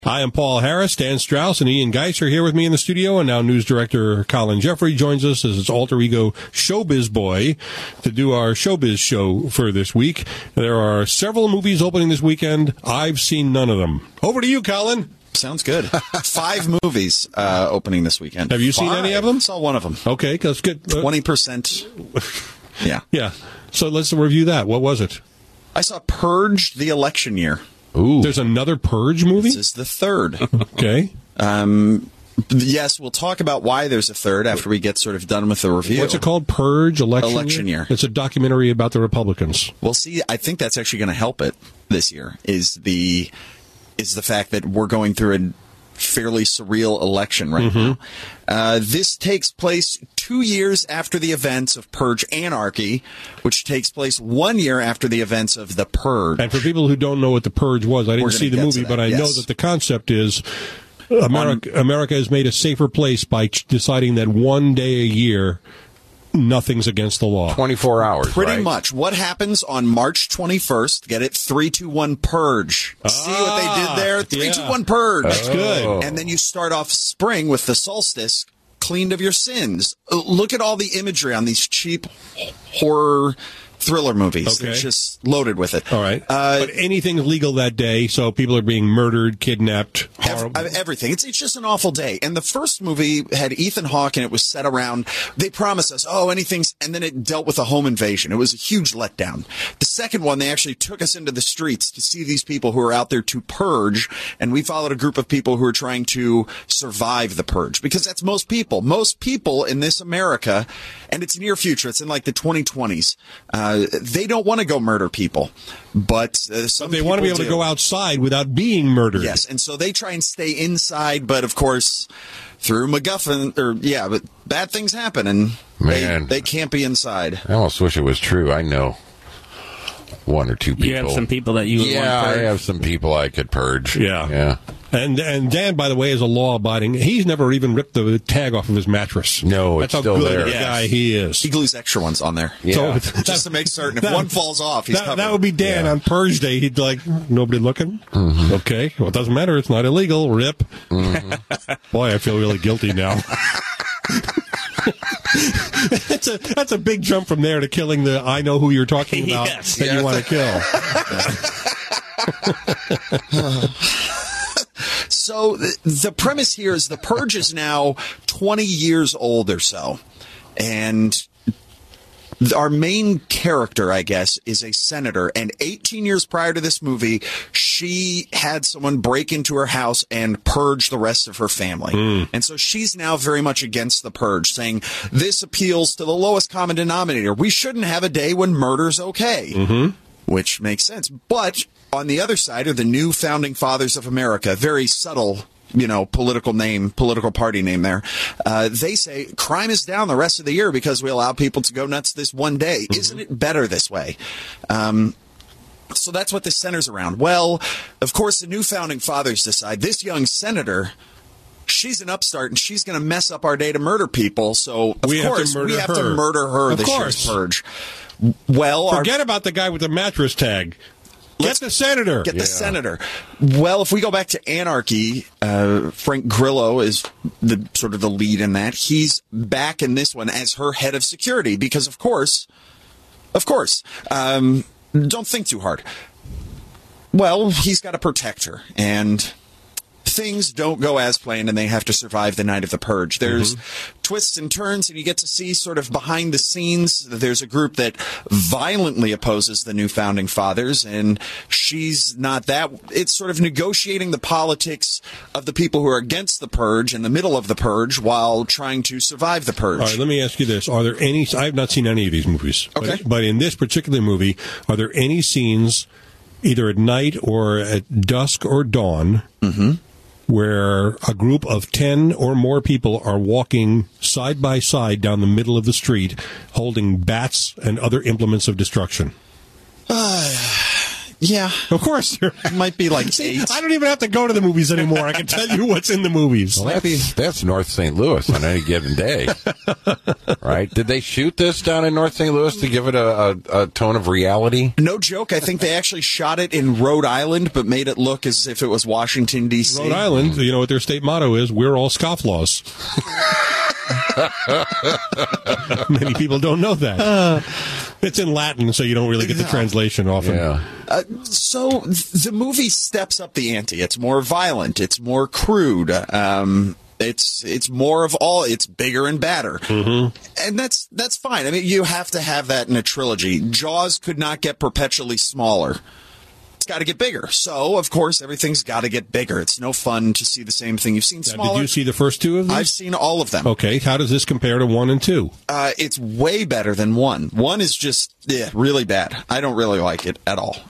I am Paul Harris. Dan Strauss and Ian Geis are here with me in the studio, and now news director Colin Jeffrey joins us as his alter ego Showbiz Boy to do our Showbiz show for this week. There are several movies opening this weekend. I've seen none of them. Over to you, Colin. Sounds good. 5 movies opening this weekend. Have you seen any of them? Saw one of them. Okay, that's good. 20%. Yeah. Yeah. So let's review that. What was it? I saw Purge: The Election Year. Ooh. There's another Purge movie? This is the third. Okay. Yes, we'll talk about why there's a third after we get sort of done with the review. What's it called? Purge Election Year. It's a documentary about the Republicans. Well, see, I think that's actually going to help it this year, is the fact that we're going through a fairly surreal election right now. This takes place 2 years after the events of Purge Anarchy, which takes place 1 year after the events of The Purge. And for people who don't know what The Purge was, I didn't see the movie, but I know that the concept is America is made a safer place by deciding that one day a year nothing's against the law. 24 hours, Pretty much. What happens on March 21st? Get it? 3-2-1 Purge. See what they did there? 3-2-1 Purge. That's good. And then you start off spring with the solstice, cleaned of your sins. Look at all the imagery on these cheap horror thriller movies. Okay. They're just loaded with it. All right. But anything's legal that day, so people are being murdered, kidnapped. Everything. It's just an awful day. And the first movie had Ethan Hawke, and it was set around, they promised us, anything's, and then it dealt with a home invasion. It was a huge letdown. The second one, they actually took us into the streets to see these people who are out there to purge, and we followed a group of people who are trying to survive the purge, because that's most people. Most people in this America, and it's near future, it's in like the 2020s, they don't want to go murder people, but they want to be able to go outside without being murdered. Yes, and so they try and stay inside, but of course, through MacGuffin, but bad things happen, and they can't be inside. I almost wish it was true. I know one or two people. You have some people that you would want to purge? I have some people I could purge. Yeah. And Dan, by the way, is a law-abiding. He's never even ripped the tag off of his mattress. No, that's it's still how good there. a guy he is. He glues extra ones on there. Yeah. So, just to make certain. If one falls off, he's covered. That would be Dan on Purge Day. He'd like, nobody looking? Mm-hmm. Okay. Well, it doesn't matter. It's not illegal. Rip. Mm-hmm. Boy, I feel really guilty now. That's a big jump from there to killing the I know who you're talking about that you want to kill. So the premise here is the Purge is now 20 years old or so. And our main character, I guess, is a senator. And 18 years prior to this movie, she had someone break into her house and purge the rest of her family. And so she's now very much against the Purge, saying this appeals to the lowest common denominator. We shouldn't have a day when murder's okay. Which makes sense. But on the other side are the new founding fathers of America, very subtle, political party name there. They say crime is down the rest of the year because we allow people to go nuts this one day. Isn't it better this way? So that's what this centers around. Well, of course, the new founding fathers decide this young senator, she's an upstart and she's going to mess up our day to murder people. So, of course, we have to murder her this year's Purge. Well, forget about the guy with the mattress tag. Get the senator. Get the senator. Well, if we go back to Anarchy, Frank Grillo is the sort of the lead in that. He's back in this one as her head of security because, of course, don't think too hard. Well, he's got to protect her, and things don't go as planned, and they have to survive the night of the Purge. There's twists and turns, and you get to see sort of behind the scenes. There's a group that violently opposes the new founding fathers, and she's not that. It's sort of negotiating the politics of the people who are against the Purge in the middle of the Purge while trying to survive the Purge. All right, let me ask you this. Are there any, I have not seen any of these movies, but in this particular movie, are there any scenes, either at night or at dusk or dawn, where a group of 10 or more people are walking side by side down the middle of the street holding bats and other implements of destruction? Yeah. Of course. It might be like See, 8. I don't even have to go to the movies anymore. I can tell you what's in the movies. Well, that's North St. Louis on any given day, right? Did they shoot this down in North St. Louis to give it a tone of reality? No joke. I think they actually shot it in Rhode Island, but made it look as if it was Washington, D.C. Rhode Island, you know what their state motto is? We're all scofflaws. Many people don't know that. It's in Latin, so you don't really get the translation often. Yeah. So the movie steps up the ante. It's more violent. It's more crude. It's more of all. It's bigger and badder, and that's fine. I mean, you have to have that in a trilogy. Jaws could not get perpetually smaller. It's got to get bigger. So, of course, everything's got to get bigger. It's no fun to see the same thing you've seen smaller. Did you see the first two of these? I've seen all of them. Okay. How does this compare to 1 and 2? It's way better than 1. 1 is just really bad. I don't really like it at all.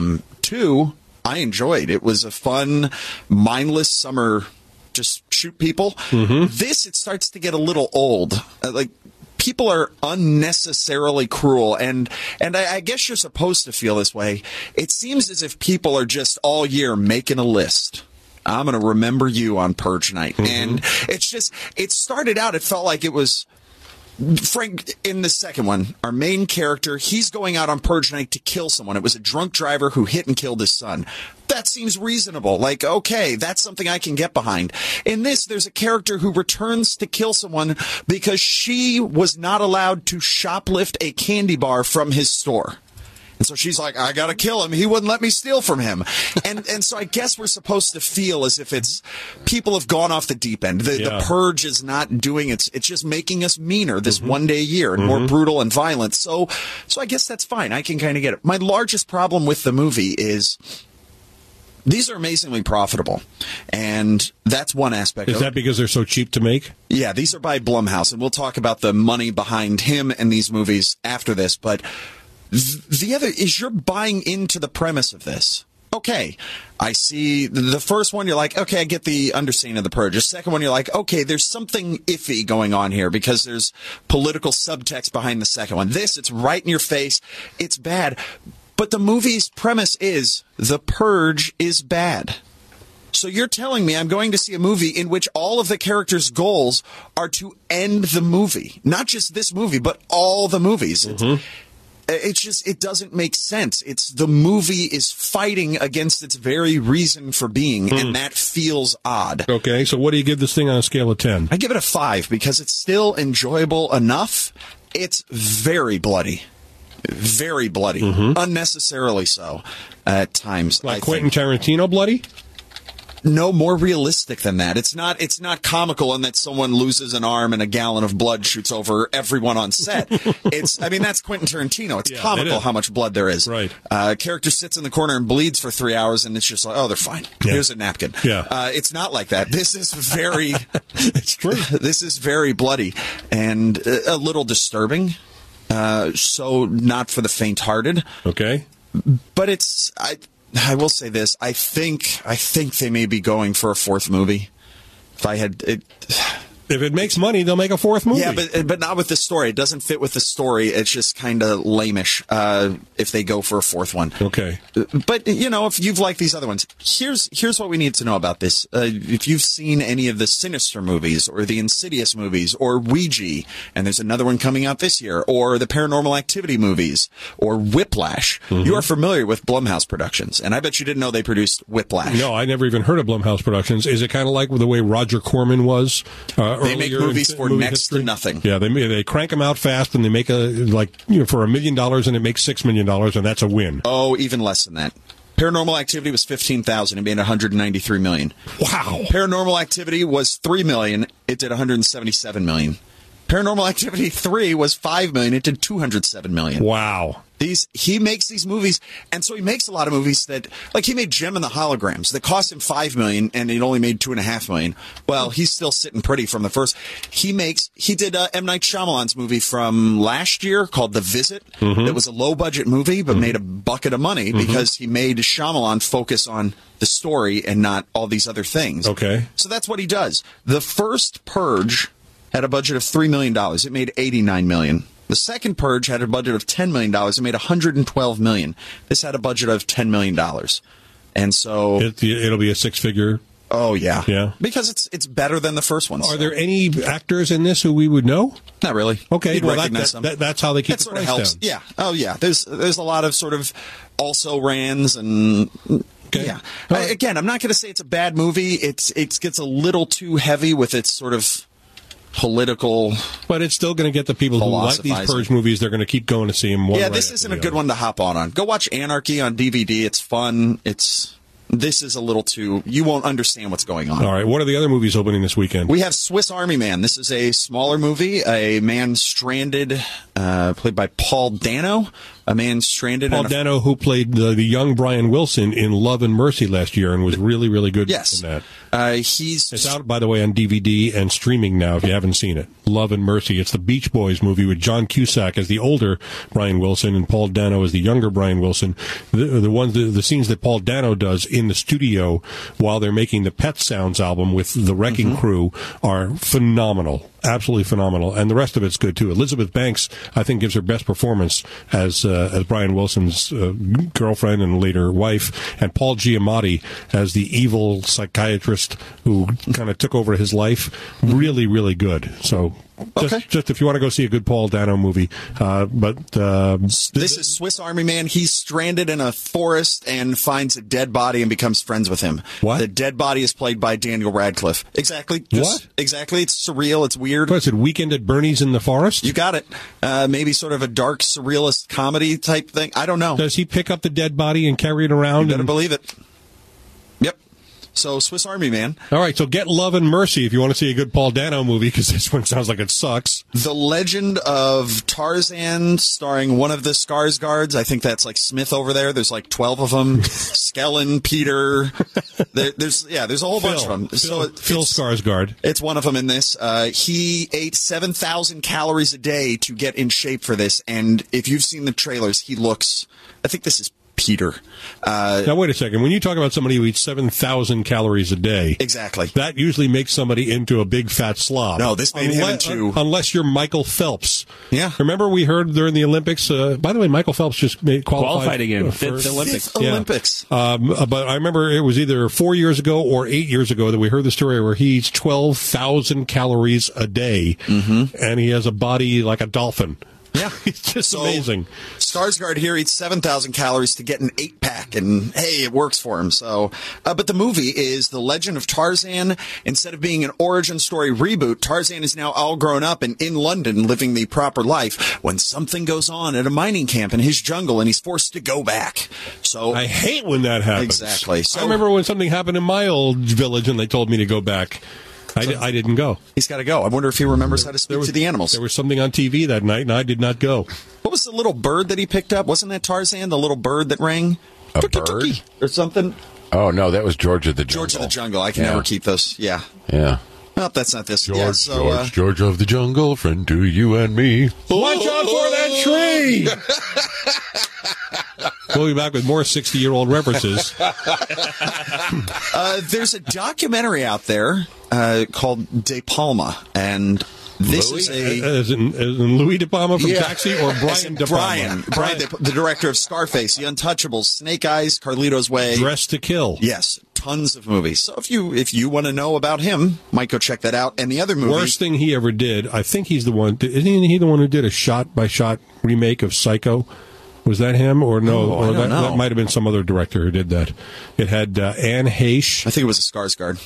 2, I enjoyed. It was a fun, mindless summer, just shoot people. This, it starts to get a little old. People are unnecessarily cruel, and I guess you're supposed to feel this way. It seems as if people are just all year making a list. I'm going to remember you on Purge night. And it's just, it started out, it felt like it was Frank, in the second one, our main character, he's going out on Purge night to kill someone. It was a drunk driver who hit and killed his son. That seems reasonable. Like, okay, that's something I can get behind. In this, there's a character who returns to kill someone because she was not allowed to shoplift a candy bar from his store. And so she's like, I gotta kill him. He wouldn't let me steal from him. And so I guess we're supposed to feel as if it's people have gone off the deep end. The Purge is not doing it's just making us meaner this one day a year and more brutal and violent. So I guess that's fine. I can kind of get it. My largest problem with the movie is these are amazingly profitable. And that's one aspect. Is that because they're so cheap to make? Yeah, these are by Blumhouse. And we'll talk about the money behind him and these movies after this. But the other is you're buying into the premise of this. Okay, I see the first one, you're like, okay, I get the understanding of the Purge. The second one, you're like, okay, there's something iffy going on here because there's political subtext behind the second one. This, it's right in your face. It's bad. But the movie's premise is the Purge is bad. So you're telling me I'm going to see a movie in which all of the characters' goals are to end the movie. Not just this movie, but all the movies. It's just, it doesn't make sense. It's the movie is fighting against its very reason for being, and that feels odd. Okay, so what do you give this thing on a scale of 10? I give it a 5 because it's still enjoyable enough. It's very bloody. Very bloody. Unnecessarily so at times. Like Quentin Tarantino bloody? No, more realistic than that. It's not comical in that someone loses an arm and a gallon of blood shoots over everyone on set. That's Quentin Tarantino. It's comical how much blood there is. Right. Character sits in the corner and bleeds for 3 hours and it's just like, oh, they're fine. Yeah. Here's a napkin. Yeah. It's not like that. This is very, it's true. This is very bloody and a little disturbing. So not for the faint-hearted. Okay. But I will say this. I think they may be going for a fourth movie. If it makes money, they'll make a fourth movie. Yeah, but not with the story. It doesn't fit with the story. It's just kind of lame-ish if they go for a fourth one. Okay. But, if you've liked these other ones, here's what we need to know about this. If you've seen any of the Sinister movies or the Insidious movies or Ouija, and there's another one coming out this year, or the Paranormal Activity movies or Whiplash, you are familiar with Blumhouse Productions. And I bet you didn't know they produced Whiplash. No, I never even heard of Blumhouse Productions. Is it kind of like the way Roger Corman was? They make movies for next to nothing. Yeah, they crank them out fast, and they make for $1 million, and it makes $6 million, and that's a win. Oh, even less than that. Paranormal Activity was $15,000. It made $193 million. Wow. Paranormal Activity was $3 million. It did $177 million. Paranormal Activity 3 was $5 million. It did $207 million. Wow. He makes these movies, and so he makes a lot of movies that, like he made Gem and the Holograms, that cost him $5 million, and it only made $2.5 million. Well, he's still sitting pretty from the first. He did M. Night Shyamalan's movie from last year called The Visit. It was a low-budget movie, but made a bucket of money because he made Shyamalan focus on the story and not all these other things. Okay. So that's what he does. The first Purge had a budget of $3 million. It made $89 million. The second Purge had a budget of $10 million. It made $112 million. This had a budget of $10 million. And so... It'll be a six-figure... Oh, yeah. Yeah. Because it's better than the first one. Are there any actors in this who we would know? Not really. Okay, You'd well, recognize them. that's how they keep That the sort of price helps. down. Yeah. Oh, yeah. There's a lot of sort of also-rans and... Okay. Yeah. All right. Again, I'm not going to say it's a bad movie. It gets a little too heavy with its sort of political... But it's still going to get the people who like these Purge movies. They're going to keep going to see them. Yeah, this isn't a good one to hop on. Go watch Anarchy on DVD. It's fun. This is a little too... You won't understand what's going on. All right. What are the other movies opening this weekend? We have Swiss Army Man. This is a smaller movie. A man stranded, played by Paul Dano. A man stranded... Paul Dano, who played the young Brian Wilson in Love and Mercy last year and was really, really good in that. It's out, by the way, on DVD and streaming now if you haven't seen it. Love and Mercy. It's the Beach Boys movie with John Cusack as the older Brian Wilson and Paul Dano as the younger Brian Wilson. The scenes that Paul Dano does in the studio while they're making the Pet Sounds album with the Wrecking Crew are phenomenal. Absolutely phenomenal. And the rest of it's good, too. Elizabeth Banks, I think, gives her best performance as Brian Wilson's girlfriend and later wife, and Paul Giamatti as the evil psychiatrist who kind of took over his life. Really, really good. So... Just if you want to go see a good Paul Dano movie. This is Swiss Army Man. He's stranded in a forest and finds a dead body and becomes friends with him. What? The dead body is played by Daniel Radcliffe. Exactly. What? Exactly. It's surreal. It's weird. What is it, Weekend at Bernie's in the Forest? You got it. Maybe sort of a dark, surrealist comedy type thing. I don't know. Does he pick up the dead body and carry it around? You better believe it. Yep. So, Swiss Army Man. All right, so get Love and Mercy if you want to see a good Paul Dano movie, because this one sounds like it sucks. The Legend of Tarzan, starring one of the Skarsgårds. I think that's like Smith over there. There's like 12 of them. Skellen, Peter. There's a whole bunch of them. Phil Skarsgård. It's one of them in this. He ate 7,000 calories a day to get in shape for this, and if you've seen the trailers, he looks... I think this is Peter. Now, wait a second. When you talk about somebody who eats 7,000 calories a day... Exactly. That usually makes somebody into a big fat slob. No, this made him into... Unless you're Michael Phelps. Yeah. Remember we heard during the Olympics... by the way, Michael Phelps just qualified again. Fifth Olympics. But I remember it was either 4 years ago or 8 years ago that we heard the story where he eats 12,000 calories a day, and he has a body like a dolphin. Yeah. It's just amazing. Skarsgård here eats 7,000 calories to get an 8-pack, and hey, it works for him. So, but the movie is The Legend of Tarzan. Instead of being an origin story reboot, Tarzan is now all grown up and in London living the proper life when something goes on at a mining camp in his jungle and he's forced to go back. So I hate when that happens. Exactly. So, I remember when something happened in my old village and they told me to go back. I didn't go. He's got to go. I wonder if he remembers how to speak to the animals. There was something on TV that night, and I did not go. What was the little bird that he picked up? Wasn't that Tarzan, the little bird that rang? A bird? Or something? Oh, no, that was George of the Jungle. George of the Jungle. I can never keep those. Yeah. Yeah. Well, that's not this. George of the Jungle, friend to you and me. Watch out for that tree! We'll be back with more 60-year-old references. There's a documentary out there called De Palma, and this is as in Louis De Palma from Taxi, or Brian De Palma? Brian, the director of Scarface, The Untouchables, Snake Eyes, Carlito's Way, Dressed to Kill. Yes, tons of movies. So if you want to know about him, might go check that out. And the other movie, worst thing he ever did, I think he's the one. Isn't he the one who did a shot-by-shot remake of Psycho? Was that him or no? Or that might have been some other director who did that. It had Anne Heche. I think it was a Skarsgård.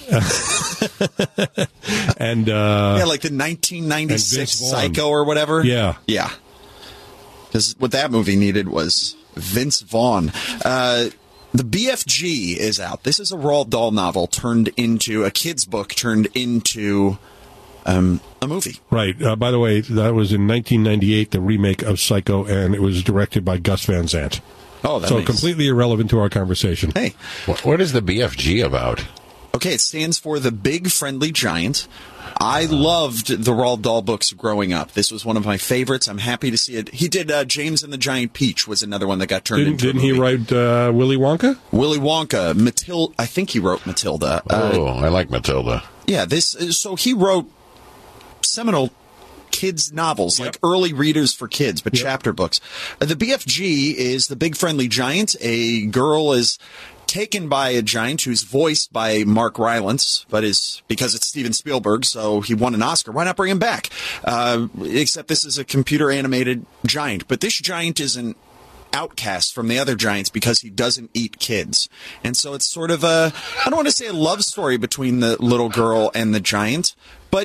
And like the 1996 Psycho or whatever. Yeah. Because what that movie needed was Vince Vaughn. The BFG is out. This is a Roald Dahl novel turned into a kid's book turned into a movie. Right. By the way, that was in 1998, the remake of Psycho, and it was directed by Gus Van Sant. Oh, so completely irrelevant to our conversation. Hey. What is the BFG about? Okay, it stands for The Big Friendly Giant. I loved the Roald Dahl books growing up. This was one of my favorites. I'm happy to see it. He did James and the Giant Peach was another one that got turned into a movie. Didn't he write Willy Wonka? Willy Wonka. Matilda. I think he wrote Matilda. I like Matilda. Yeah, so he wrote seminal kids' novels, like early readers for kids, but chapter books. The BFG is The Big Friendly Giant. A girl is taken by a giant who's voiced by Mark Rylance, but because it's Steven Spielberg, so he won an Oscar. Why not bring him back? Except this is a computer animated giant, but this giant is an outcast from the other giants because he doesn't eat kids. And so it's sort of I don't want to say a love story between the little girl and the giant, but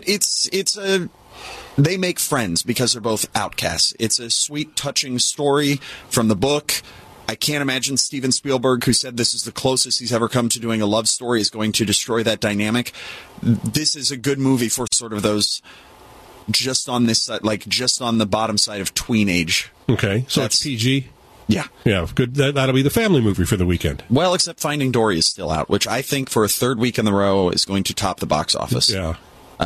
they make friends because they're both outcasts. It's a sweet, touching story from the book. I can't imagine Steven Spielberg, who said this is the closest he's ever come to doing a love story, is going to destroy that dynamic. This is a good movie for sort of those just on this side, like just on the bottom side of tween age. Okay, so it's PG? Yeah. Yeah, good. That'll be the family movie for the weekend. Well, except Finding Dory is still out, which I think for a third week in a row is going to top the box office. Yeah.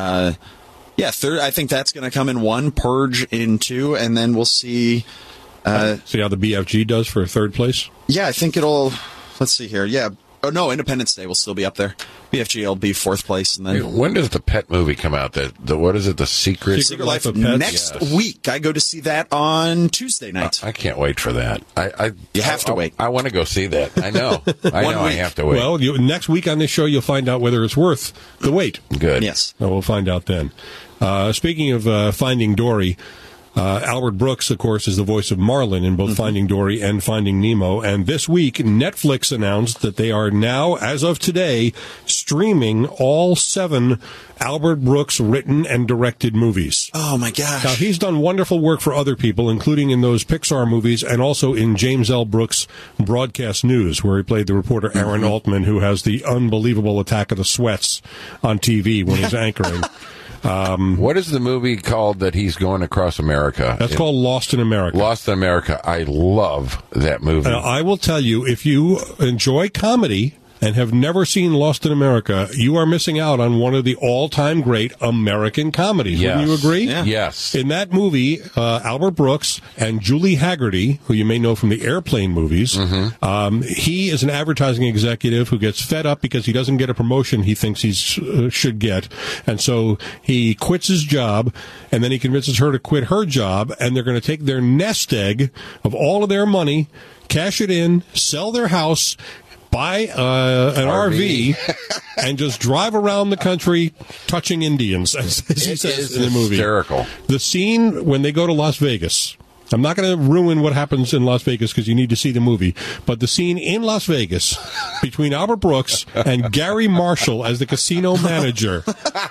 Third. I think that's going to come in 1, Purge in 2, and then we'll see... see how the BFG does for third place? Yeah, I think it'll... Let's see here. Yeah. Oh, no, Independence Day will still be up there. BFG will be 4th place. And then when does the Pet movie come out? What is it? The Secret Life of Pets? Next week. I go to see that on Tuesday night. I can't wait for that. You have to wait. I want to go see that. I know. I have to wait. Well, next week on this show, you'll find out whether it's worth the wait. Good. Yes. We'll find out then. Speaking of Finding Dory... Albert Brooks, of course, is the voice of Marlin in both Finding Dory and Finding Nemo. And this week, Netflix announced that they are now, as of today, streaming all 7 Albert Brooks written and directed movies. Oh, my gosh. Now, he's done wonderful work for other people, including in those Pixar movies and also in James L. Brooks' Broadcast News, where he played the reporter Aaron Altman, who has the unbelievable attack of the sweats on TV when he's anchoring. What is the movie called that he's going across America? That's called Lost in America. Lost in America. I love that movie. I will tell you, if you enjoy comedy and have never seen Lost in America, you are missing out on one of the all-time great American comedies. Yes. Wouldn't you agree? Yeah. Yes. In that movie, Albert Brooks and Julie Haggerty, who you may know from the Airplane movies, he is an advertising executive who gets fed up because he doesn't get a promotion he thinks he should get. And so he quits his job, and then he convinces her to quit her job, and they're going to take their nest egg of all of their money, cash it in, sell their house, buy an RV and just drive around the country touching Indians, as he says in the movie. Hysterical. The scene when they go to Las Vegas. I'm not going to ruin what happens in Las Vegas because you need to see the movie. But the scene in Las Vegas between Albert Brooks and Gary Marshall as the casino manager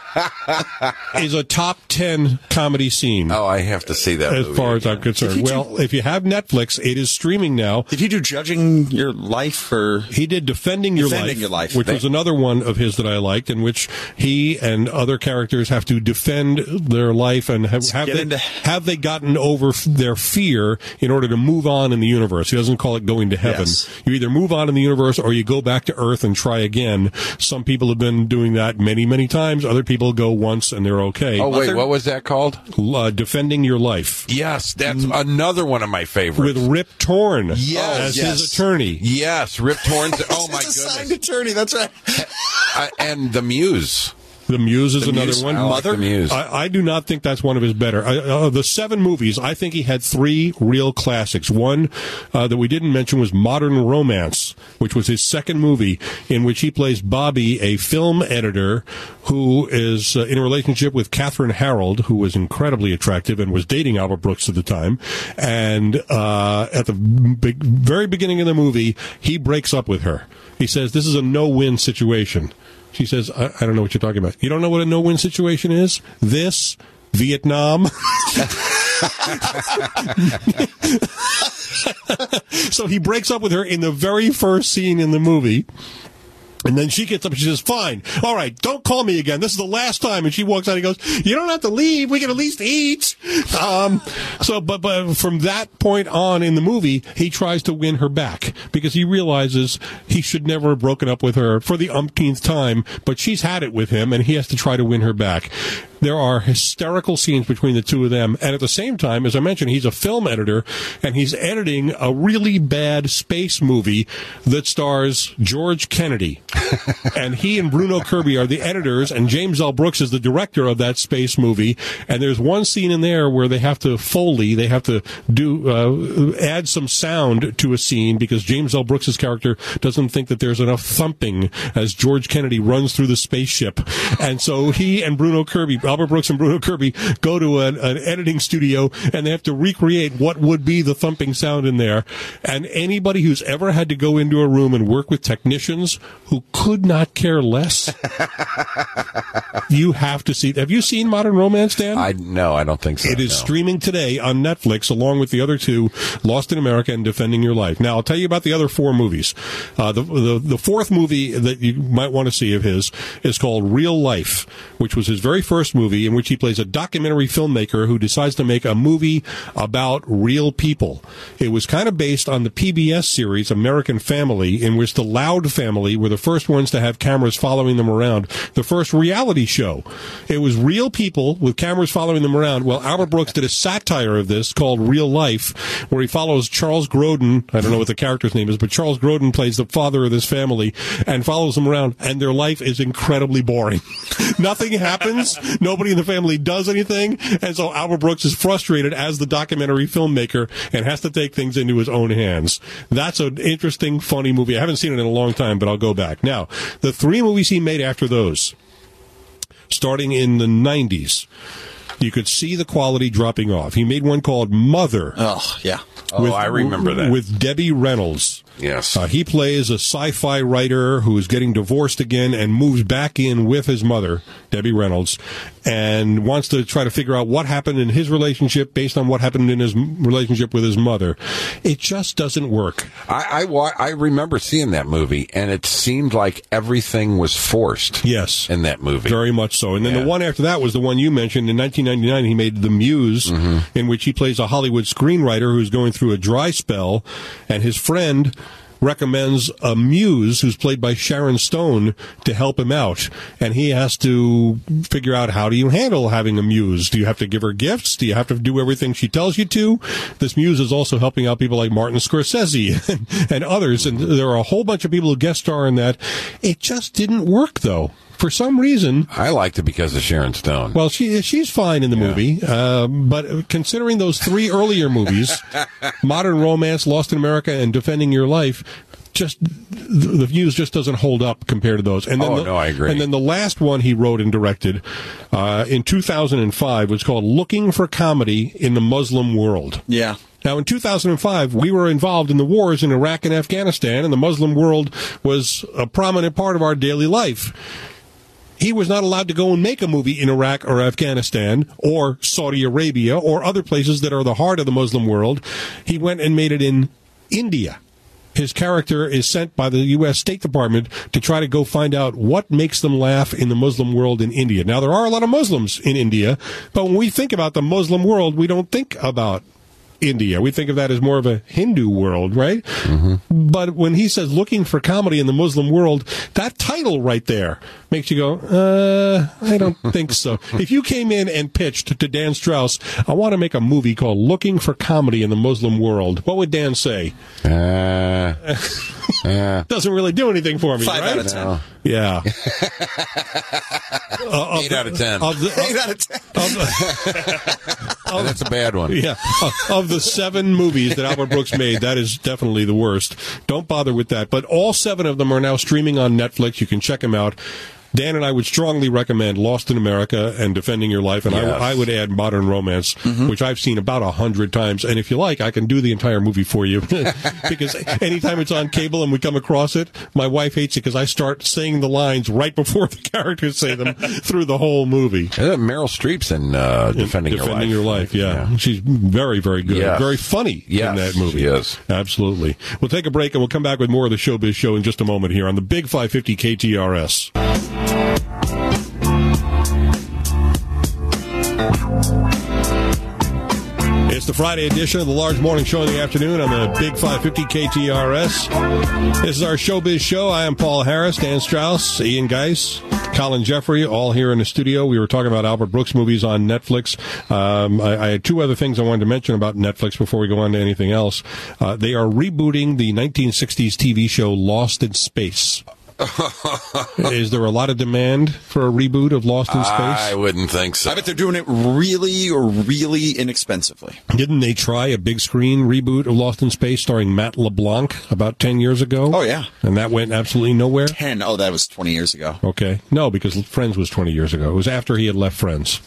is a top 10 comedy scene. Oh, I have to see that as movie far as again. I'm concerned. Well, if you have Netflix, it is streaming now. Did he do Judging Your Life? Or he did Defending Your Life, which was another one of his that I liked, in which he and other characters have to defend their life and have they gotten over their fear in order to move on in the universe. He doesn't call it going to heaven. Yes. You either move on in the universe or you go back to Earth and try again. Some people have been doing that many, many times. Other people go once and they're okay. Oh, wait, what was that called? Defending Your Life. Yes, that's another one of my favorites. With Rip Torn Yes. as his attorney. Yes, Rip Torn's. Oh, my goodness. Assigned attorney, that's right. And The Muse. The Muse is another Muse, one. I like The Muse. I do not think that's one of his better. The 7 movies, I think he had 3 real classics. One that we didn't mention was Modern Romance, which was his second movie, in which he plays Bobby, a film editor who is in a relationship with Catherine Harold, who was incredibly attractive and was dating Albert Brooks at the time. And at the very beginning of the movie, he breaks up with her. He says, this is a no-win situation. She says, I don't know what you're talking about. You don't know what a no-win situation is? This, Vietnam. So he breaks up with her in the very first scene in the movie. And then she gets up and she says, fine, all right, don't call me again. This is the last time. And she walks out and goes, you don't have to leave. We can at least eat. But from that point on in the movie, he tries to win her back because he realizes he should never have broken up with her for the umpteenth time, but she's had it with him and he has to try to win her back. There are hysterical scenes between the two of them. And at the same time, as I mentioned, he's a film editor, and he's editing a really bad space movie that stars George Kennedy. And he and Bruno Kirby are the editors, and James L. Brooks is the director of that space movie. And there's one scene in there where they have to add some sound to a scene because James L. Brooks' character doesn't think that there's enough thumping as George Kennedy runs through the spaceship. And so he and Albert Brooks and Bruno Kirby go to an editing studio, and they have to recreate what would be the thumping sound in there. And anybody who's ever had to go into a room and work with technicians who could not care less, you have to see. Have you seen Modern Romance, Dan? No, I don't think so. It is streaming today on Netflix, along with the other two, Lost in America and Defending Your Life. Now, I'll tell you about the other 4 movies. The fourth movie that you might want to see of his is called Real Life, which was his very first movie, in which he plays a documentary filmmaker who decides to make a movie about real people. It was kind of based on the PBS series American Family, in which the Loud family were the first ones to have cameras following them around, the first reality show. It was real people with cameras following them around. Well, Albert Brooks did a satire of this called Real Life, where he follows Charles Grodin. I don't know what the character's name is, but Charles Grodin plays the father of this family and follows them around, and their life is incredibly boring. Nothing happens. Nobody in the family does anything, and so Albert Brooks is frustrated as the documentary filmmaker and has to take things into his own hands. That's an interesting, funny movie. I haven't seen it in a long time, but I'll go back. Now, the 3 movies he made after those, starting in the 90s, you could see the quality dropping off. He made one called Mother. Oh, yeah. I remember that. With Debbie Reynolds. Yes. He plays a sci-fi writer who is getting divorced again and moves back in with his mother, Debbie Reynolds, and wants to try to figure out what happened in his relationship based on what happened in his relationship with his mother. It just doesn't work. I remember seeing that movie, and it seemed like everything was forced. Yes. In that movie. Very much so. And then the one after that was the one you mentioned. In 1999, he made The Muse, in which he plays a Hollywood screenwriter who's going through a dry spell, and his friend recommends a muse who's played by Sharon Stone to help him out. And he has to figure out, how do you handle having a muse? Do you have to give her gifts? Do you have to do everything she tells you to? This muse is also helping out people like Martin Scorsese and others. And there are a whole bunch of people who guest star in that. It just didn't work, though. For some reason, I liked it because of Sharon Stone. Well, she's fine in the movie, but considering those 3 earlier movies, Modern Romance, Lost in America, and Defending Your Life, just the views just doesn't hold up compared to those. And then I agree. And then the last one he wrote and directed in 2005 was called Looking for Comedy in the Muslim World. Yeah. Now, in 2005, we were involved in the wars in Iraq and Afghanistan, and the Muslim world was a prominent part of our daily life. He was not allowed to go and make a movie in Iraq or Afghanistan or Saudi Arabia or other places that are the heart of the Muslim world. He went and made it in India. His character is sent by the U.S. State Department to try to go find out what makes them laugh in the Muslim world in India. Now, there are a lot of Muslims in India, but when we think about the Muslim world, we don't think about India. We think of that as more of a Hindu world, right? Mm-hmm. But when he says looking for comedy in the Muslim world, that title right there makes you go, I don't think so. If you came in and pitched to Dan Strauss, I want to make a movie called Looking for Comedy in the Muslim World, what would Dan say? Doesn't really do anything for me, 5 right? out of 10. No. Yeah. 8 out of 10. 8 out of 10. That's a bad one. Yeah. Of the 7 movies that Albert Brooks made, that is definitely the worst. Don't bother with that. But all 7 of them are now streaming on Netflix. You can check them out. Dan and I would strongly recommend Lost in America and Defending Your Life, and yes. I would add Modern Romance, which I've seen about 100 times. And if you like, I can do the entire movie for you. Because anytime it's on cable and we come across it, my wife hates it because I start saying the lines right before the characters say them through the whole movie. Meryl Streep's in Defending Your Life. Yeah. She's very, very good. Yes. Very funny in that movie. She is. Absolutely. We'll take a break and we'll come back with more of the Showbiz Show in just a moment here on the Big 550 KTRS. It's the Friday edition of the Large Morning Show in the afternoon on the Big 550 KTRS. This is our Showbiz Show. I am Paul Harris, Dan Strauss, Ian Geis, Colin Jeffrey, all here in the studio. We were talking about Albert Brooks movies on Netflix. I had two other things I wanted to mention about Netflix before we go on to anything else. They are rebooting the 1960s TV show Lost in Space. Is there a lot of demand for a reboot of Lost in Space? I wouldn't think so. I bet they're doing it really inexpensively. Didn't they try a big screen reboot of Lost in Space starring Matt LeBlanc about 10 years ago? Oh, yeah. And that went absolutely nowhere? 10. Oh, that was 20 years ago. Okay. No, because Friends was 20 years ago. It was after he had left Friends.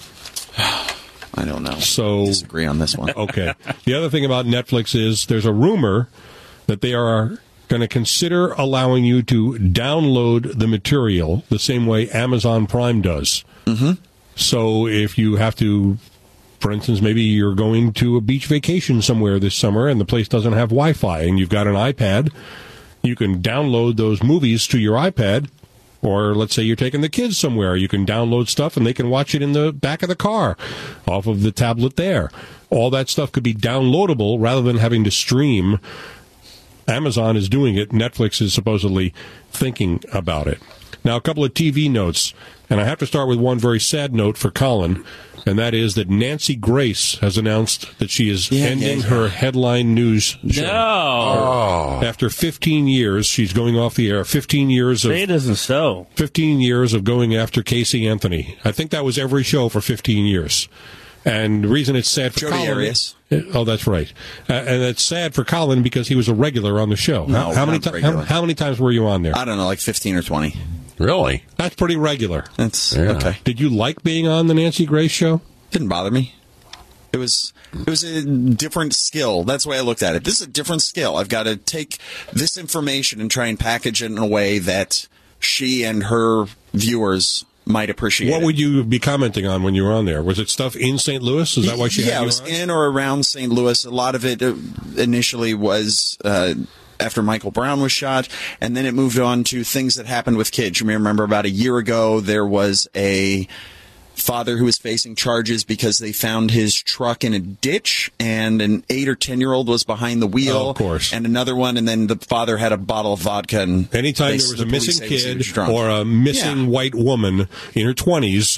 I don't know. So disagree on this one. Okay. The other thing about Netflix is there's a rumor that they are going to consider allowing you to download the material the same way Amazon Prime does. Mm-hmm. So if you have to, for instance, maybe you're going to a beach vacation somewhere this summer and the place doesn't have Wi-Fi and you've got an iPad, you can download those movies to your iPad. Or let's say you're taking the kids somewhere. You can download stuff and they can watch it in the back of the car off of the tablet there. All that stuff could be downloadable rather than having to stream. Amazon is doing it. Netflix is supposedly thinking about it. Now, a couple of TV notes, and I have to start with one very sad note for Colin, and that is that Nancy Grace has announced that she is ending her headline news show. No! After 15 years, she's going off the air. 15 years of... Say it isn't so. 15 years of going after Casey Anthony. I think that was every show for 15 years. And the reason it's sad for Jody Colin... Arias. Oh, that's right. And it's sad for Colin because he was a regular on the show. No, how many times were you on there? I don't know, like 15 or 20. Really? That's pretty regular. That's okay. Did you like being on the Nancy Grace show? Didn't bother me. It was a different skill. That's the way I looked at it. This is a different skill. I've got to take this information and try and package it in a way that she and her viewers might appreciate. What would you be commenting on when you were on there? Was it stuff in St. Louis? Is that why she had you on? Yeah, it was in or around St. Louis. A lot of it initially was after Michael Brown was shot, and then it moved on to things that happened with kids. You may remember about a year ago there was a father who was facing charges because they found his truck in a ditch and an 8 or 10-year-old was behind the wheel. Oh, of course. And another one, and then the father had a bottle of vodka. And anytime there was a missing kid or a missing white woman in her 20s,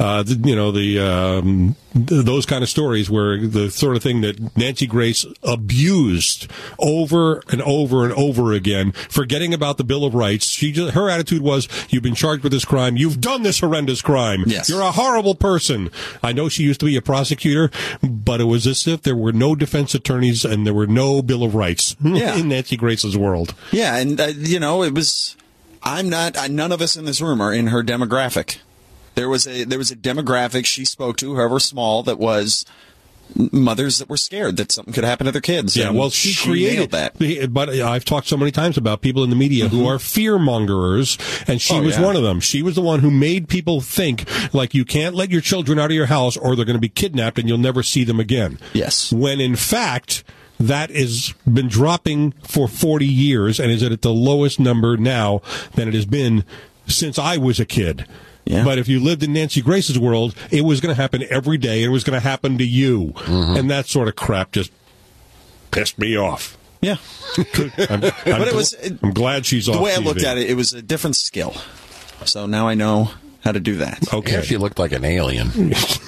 those kind of stories were the sort of thing that Nancy Grace abused over and over and over again, forgetting about the Bill of Rights. Her attitude was, you've been charged with this crime. You've done this horrendous crime. Yes. You're a horrible person. I know she used to be a prosecutor, but it was as if there were no defense attorneys and there were no Bill of Rights in Nancy Grace's world. Yeah, and, it was... none of us in this room are in her demographic. There was a demographic she spoke to, however small, that was mothers that were scared that something could happen to their kids. Yeah, well, she created that. But I've talked so many times about people in the media who are fear-mongers, and she was one of them. She was the one who made people think, like, you can't let your children out of your house or they're going to be kidnapped and you'll never see them again. Yes. When, in fact... that has been dropping for 40 years and is at the lowest number now than it has been since I was a kid. Yeah. But if you lived in Nancy Grace's world, it was going to happen every day. And it was going to happen to you. Mm-hmm. And that sort of crap just pissed me off. Yeah. I'm glad she's off The way TV. I looked at it, it was a different skill. So now I know how to do that. Okay. Yeah, she looked like an alien.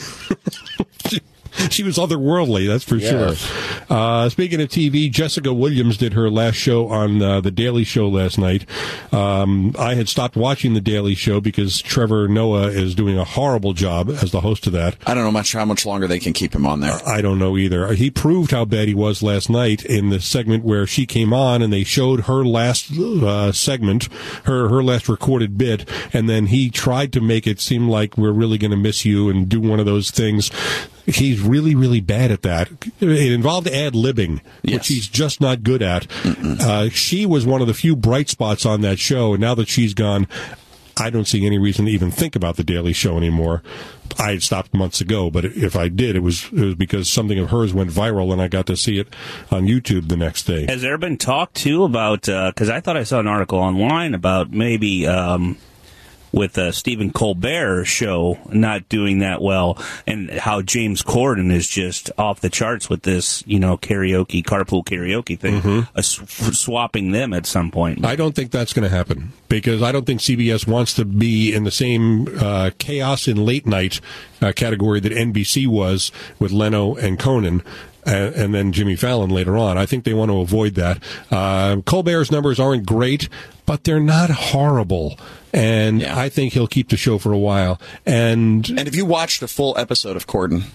She was otherworldly, that's for sure. Speaking of TV, Jessica Williams did her last show on The Daily Show last night. I had stopped watching The Daily Show because Trevor Noah is doing a horrible job as the host of that. I don't know how much longer they can keep him on there. I don't know either. He proved how bad he was last night in the segment where she came on and they showed her last segment, her last recorded bit, and then he tried to make it seem like we're really going to miss you and do one of those things. He's really, really bad at that. It involved ad-libbing, which he's just not good at. She was one of the few bright spots on that show, and now that she's gone, I don't see any reason to even think about The Daily Show anymore. I had stopped months ago, but if I did, it was because something of hers went viral, and I got to see it on YouTube the next day. Has there been talk, too, about, because I thought I saw an article online about maybe with Stephen Colbert's show not doing that well, and how James Corden is just off the charts with this, carpool karaoke thing, swapping them at some point. I don't think that's going to happen, because I don't think CBS wants to be in the same chaos in late night category that NBC was with Leno and Conan. And then Jimmy Fallon later on. I think they want to avoid that. Colbert's numbers aren't great, but they're not horrible. And I think he'll keep the show for a while. And if you watched a full episode of Corden...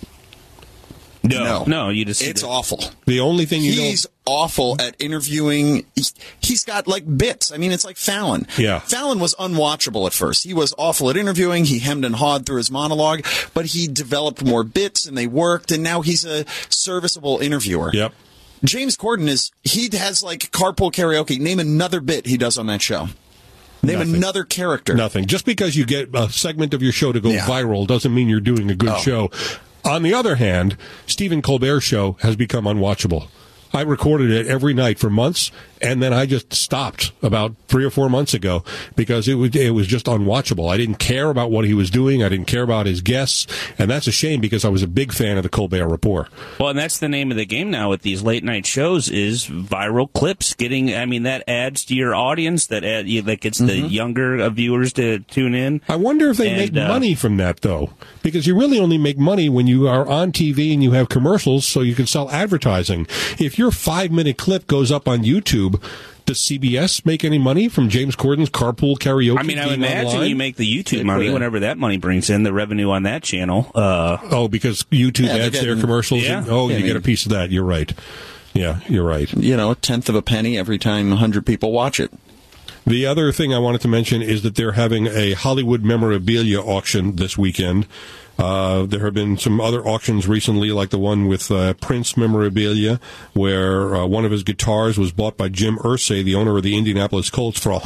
No, you just... It's awful. The only thing He's awful at interviewing. He's got, bits. I mean, it's like Fallon. Yeah. Fallon was unwatchable at first. He was awful at interviewing. He hemmed and hawed through his monologue, but he developed more bits, and they worked, and now he's a serviceable interviewer. Yep. James Corden has, carpool karaoke. Name another bit he does on that show. Name another character. Nothing. Just because you get a segment of your show to go viral doesn't mean you're doing a good show. On the other hand, Stephen Colbert's show has become unwatchable. I recorded it every night for months, and then I just stopped about 3 or 4 months ago because it was just unwatchable. I didn't care about what he was doing. I didn't care about his guests, and that's a shame because I was a big fan of the Colbert Report. Well, and that's the name of the game now with these late night shows is viral clips. That adds to your audience, that gets the younger viewers to tune in. I wonder if they make money from that, though, because you really only make money when you are on TV and you have commercials so you can sell advertising. If your 5-minute clip goes up on YouTube, does CBS make any money from James Corden's carpool karaoke? I mean, I would imagine you make the YouTube money whenever that money brings in, the revenue on that channel. Because YouTube adds their commercials? Yeah. You get a piece of that. You're right. Yeah, you're right. A tenth of a penny every time 100 people watch it. The other thing I wanted to mention is that they're having a Hollywood memorabilia auction this weekend. There have been some other auctions recently, like the one with Prince memorabilia, where one of his guitars was bought by Jim Irsay, the owner of the Indianapolis Colts, for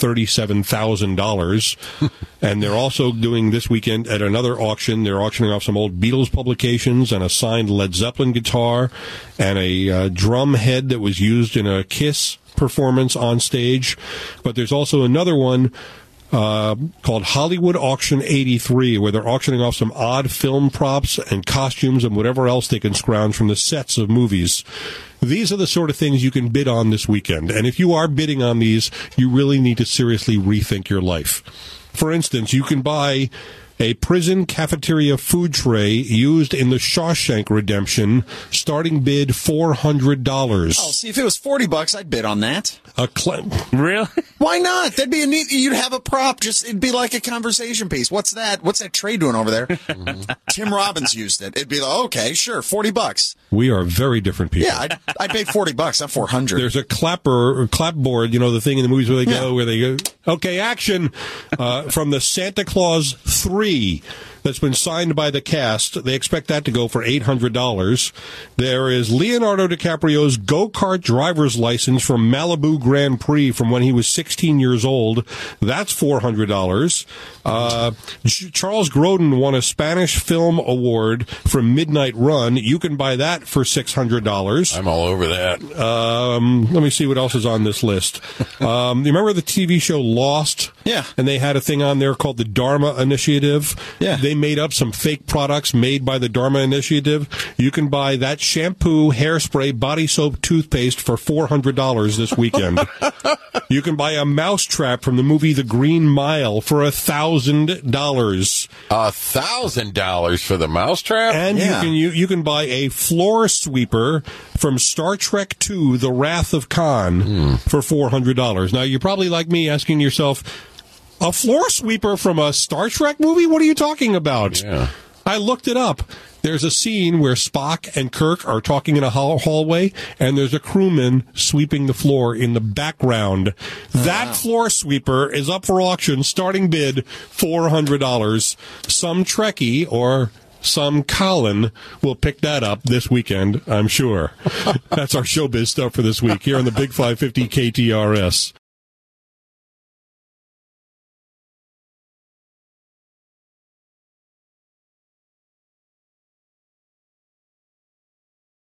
$137,000. And they're also doing this weekend at another auction. They're auctioning off some old Beatles publications and a signed Led Zeppelin guitar and a drum head that was used in a Kiss performance on stage. But there's also another one called Hollywood Auction 83, where they're auctioning off some odd film props and costumes and whatever else they can scrounge from the sets of movies. These are the sort of things you can bid on this weekend. And if you are bidding on these, you really need to seriously rethink your life. For instance, you can buy a prison cafeteria food tray used in the Shawshank Redemption, starting bid $400. Oh, see, if it was $40, I'd bid on that. Really? Why not? That'd be a neat. You'd have a prop. It'd be like a conversation piece. What's that? What's that tray doing over there? Tim Robbins used it. It'd be like, okay, sure, $40. We are very different people. Yeah, I'd pay $40, not $400. There's a clapboard, the thing in the movies where they go, okay, action, from the Santa Claus 3 that's been signed by the cast. They expect that to go for $800. There is Leonardo DiCaprio's go-kart driver's license from Malibu Grand Prix from when he was 16 years old. That's $400. Charles Grodin won a Spanish Film Award from Midnight Run. You can buy that for $600. I'm all over that. Let me see what else is on this list. You remember the TV show Lost? Yeah. And they had a thing on there called the Dharma Initiative. Yeah. They made up some fake products made by the Dharma Initiative. You can buy that shampoo, hairspray, body soap, toothpaste for $400 this weekend. You can buy a mousetrap from the movie The Green Mile for $1,000. $1,000 for the mousetrap? And you can buy a floor sweeper from Star Trek II, The Wrath of Khan for $400. Now, you're probably like me asking yourself, a floor sweeper from a Star Trek movie? What are you talking about? Yeah. I looked it up. There's a scene where Spock and Kirk are talking in a hallway, and there's a crewman sweeping the floor in the background. That floor sweeper is up for auction, starting bid $400. Some Trekkie or some Colin will pick that up this weekend, I'm sure. That's our showbiz stuff for this week here on the Big 550 KTRS.